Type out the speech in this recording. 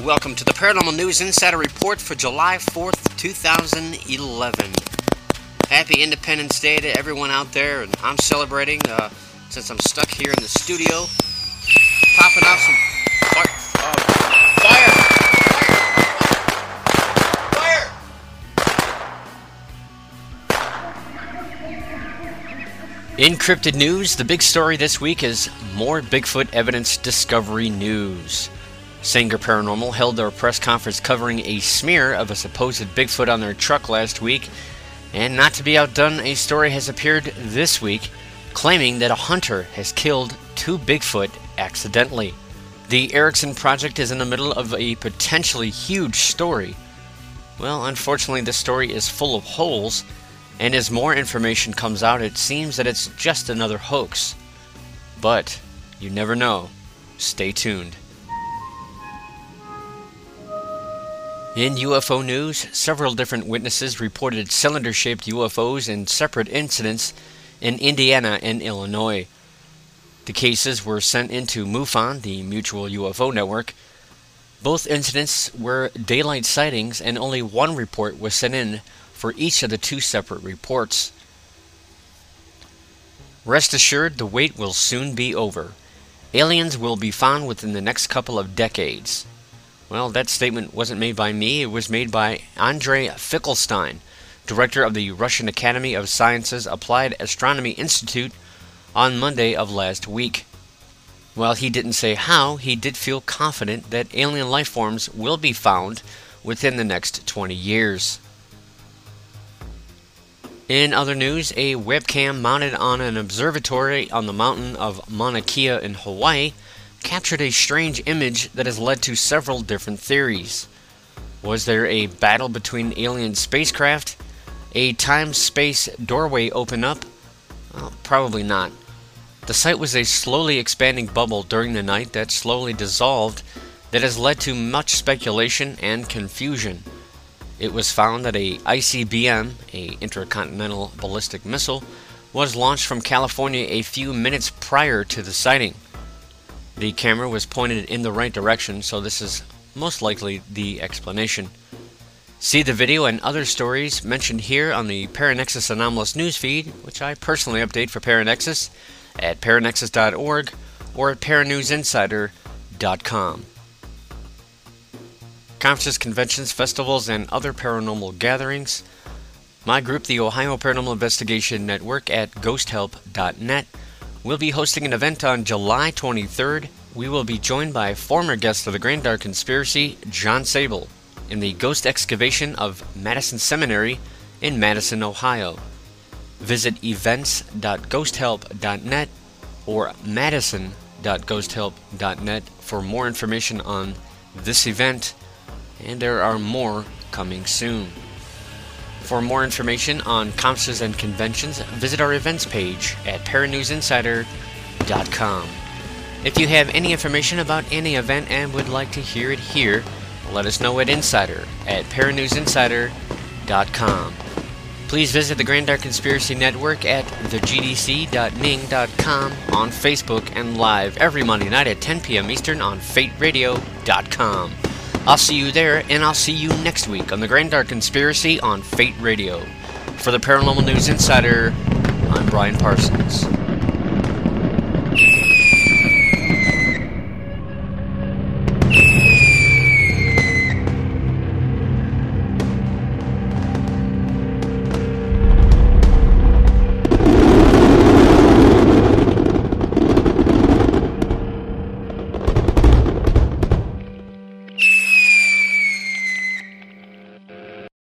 welcome to the Paranormal News Insider Report for July 4th, 2011. Happy Independence Day to everyone out there, and I'm celebrating since I'm stuck here in the studio, popping out some fire! Encrypted news. The big story this week is more Bigfoot evidence discovery news. Sanger Paranormal held their press conference covering a smear of a supposed Bigfoot on their truck last week, and not to be outdone, a story has appeared this week claiming that a hunter has killed 2 Bigfoot accidentally. The Erickson Project is in the middle of a potentially huge story. Well, unfortunately, this story is full of holes, and as more information comes out, it seems that it's just another hoax. But you never know. Stay tuned. In UFO news, several different witnesses reported cylinder-shaped UFOs in separate incidents in Indiana and Illinois. The cases were sent into MUFON, the Mutual UFO Network. Both incidents were daylight sightings, and only one report was sent in for each of the 2 separate reports. Rest assured, the wait will soon be over. Aliens will be found within the next couple of decades. Well, that statement wasn't made by me. It was made by Andrei Fickelstein, director of the Russian Academy of Sciences Applied Astronomy Institute, on Monday of last week. While he didn't say how, he did feel confident that alien life forms will be found within the next 20 years. In other news, a webcam mounted on an observatory on the mountain of Mauna Kea in Hawaii captured a strange image that has led to several different theories. Was there a battle between alien spacecraft? A time-space doorway open up? Well, probably not. The site was a slowly expanding bubble during the night that slowly dissolved that has led to much speculation and confusion. It was found that a ICBM, a intercontinental ballistic missile, was launched from California a few minutes prior to the sighting. The camera was pointed in the right direction, so this is most likely the explanation. See the video and other stories mentioned here on the Paranexus Anomalous newsfeed, which I personally update for Paranexus at paranexus.org or at paranewsinsider.com. Conferences, conventions, festivals, and other paranormal gatherings. My group, the Ohio Paranormal Investigation Network at ghosthelp.net, will be hosting an event on July 23rd. We will be joined by former guest of the Grand Dark Conspiracy, John Sable, in the ghost excavation of Madison Seminary in Madison, Ohio. Visit events.ghosthelp.net or madison.ghosthelp.net for more information on this event, and there are more coming soon. For more information on conferences and conventions, visit our events page at paranewsinsider.com. If you have any information about any event and would like to hear it here, let us know at Insider at paranewsinsider.com. Please visit the Grand Dark Conspiracy Network at thegdc.ning.com on Facebook and live every Monday night at 10 p.m. Eastern on fateradio.com. I'll see you there, and I'll see you next week on the Grand Dark Conspiracy on Fate Radio. For the Paranormal News Insider, I'm Brian Parsons.